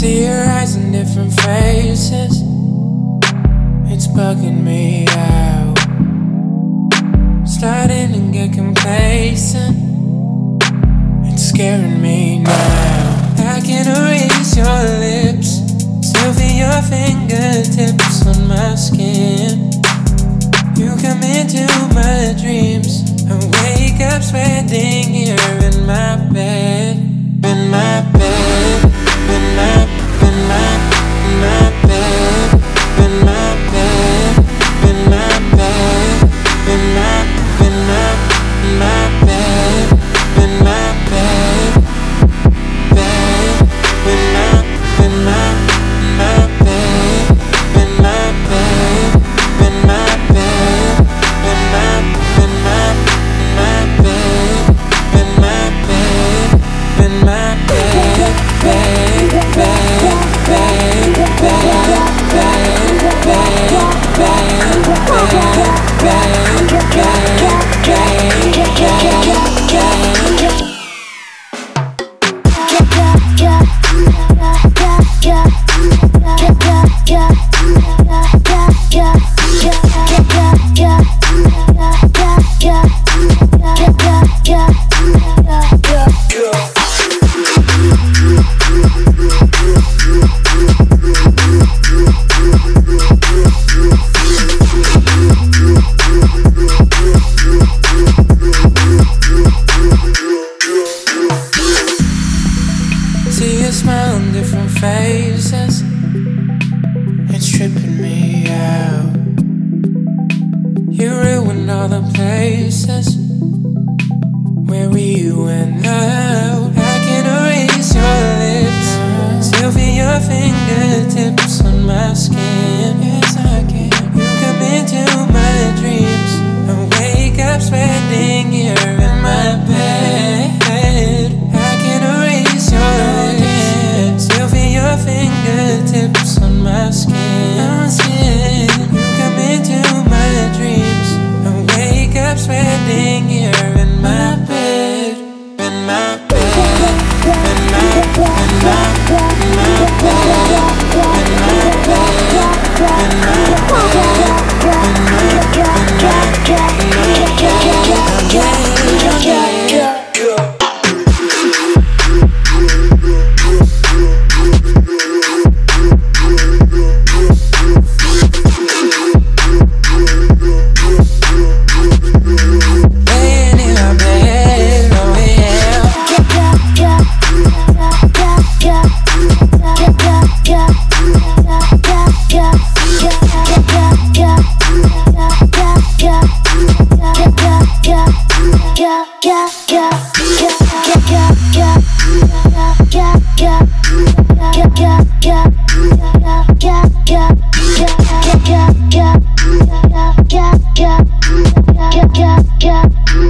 See your eyes in different faces. It's bugging me out. Starting to get complacent. It's scaring me now. I can erase your lips, still feel your fingertips on my skin. You come into my dreams and wake up sweating here in my bed. In my bed. In my bed. In my bed. In my bed. In my bed. In my bed. In my bed. In my bed. In my bed. In my bed. In my bed. In my bed. In my bed. In my See your smile in different faces. It's tripping me out. You ruined all the places where we went out. I can erase your lips, still feel your fingertips on my skin. Yes, I can. You come into my dreams and wake up sweating here in my bed. I can erase your lips, still feel your fingertips on my skin. You come into my dreams and wake up sweating here in my bed. In my bed. In my bed. In my bed. In my bed. In my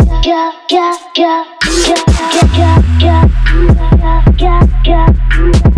Yeah.